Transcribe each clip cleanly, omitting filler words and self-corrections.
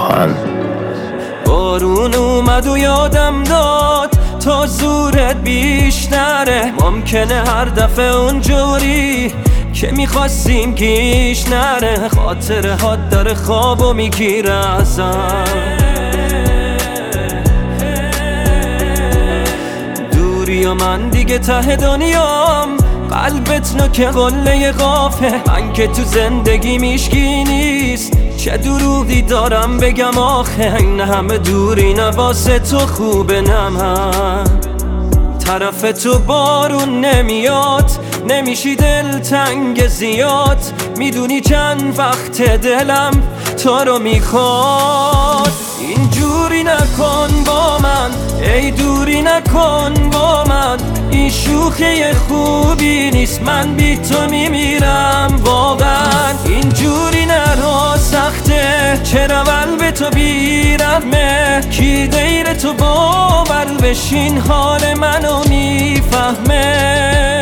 من. بارون اومد و یادم داد تا زورت بیشتره. ممکنه هر دفعه اونجوری که میخواستیم گیش نره. خاطره ها داره خواب و میگیره ازم. دوری و من دیگه ته دنیام، قلبت نوک قله قافه. من که تو زندگی میشکی نیست، چه دروغی دارم بگم آخه. این همه دوری نه واسه تو خوبه نه من. طرف تو بارون نمیاد، نمیشی دلتنگ زیاد. میدونی چند وقت دلم تو رو میخواد. اینجوری نکن با من، ای دوری نکن با من. این شوخی خوبی نیست، من بی تو میمیرم واقعا. اینجوری نرو سخته، چرا قلب تو بیرحمه. کی دیر تو باور بشین حال منو میفهمه.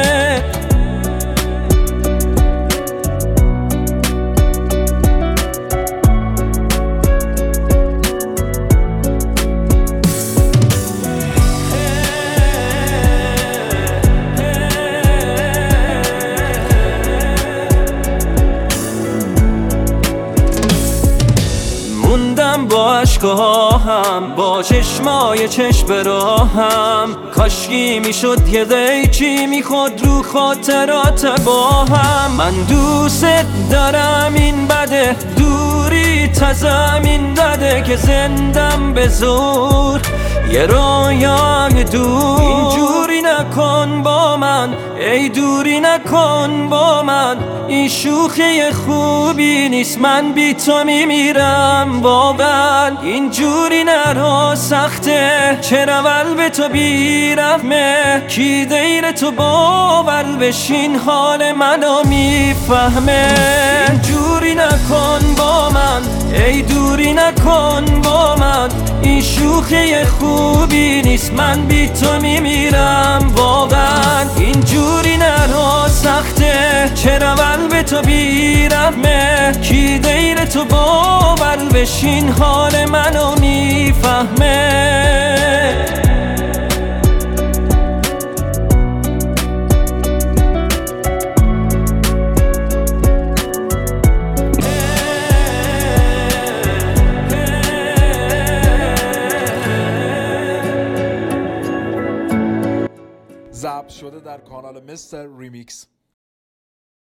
موندم با عشقاهم، با چشمای چشم راهم. کاشکی میشد یه قیچی میخود رو خاطرات با هم. من دوست دارم این بده، دوری تا زمین داده که زندم به زور یه رویای دور. اینجوری نکن با من، ای دوری نکن با من. این شوخی خوبی نیست، من بی تو میمیرم واقعا. اینجوری نرو سخته، چرا قلب تو بیرحمه. کی دیر تو باور بشین حال منو میفهمه. اینجوری نکن با من، ای دوری نکن با من. این شوخی خوبی نیست، من بی تو میمیرم واقعا. اینجوری نرو سخته، چرا قلب تو بیرحمه. کی دیر تو باور بشین حال منو میفهمه. ضبط شده در کانال مستر ریمیکس.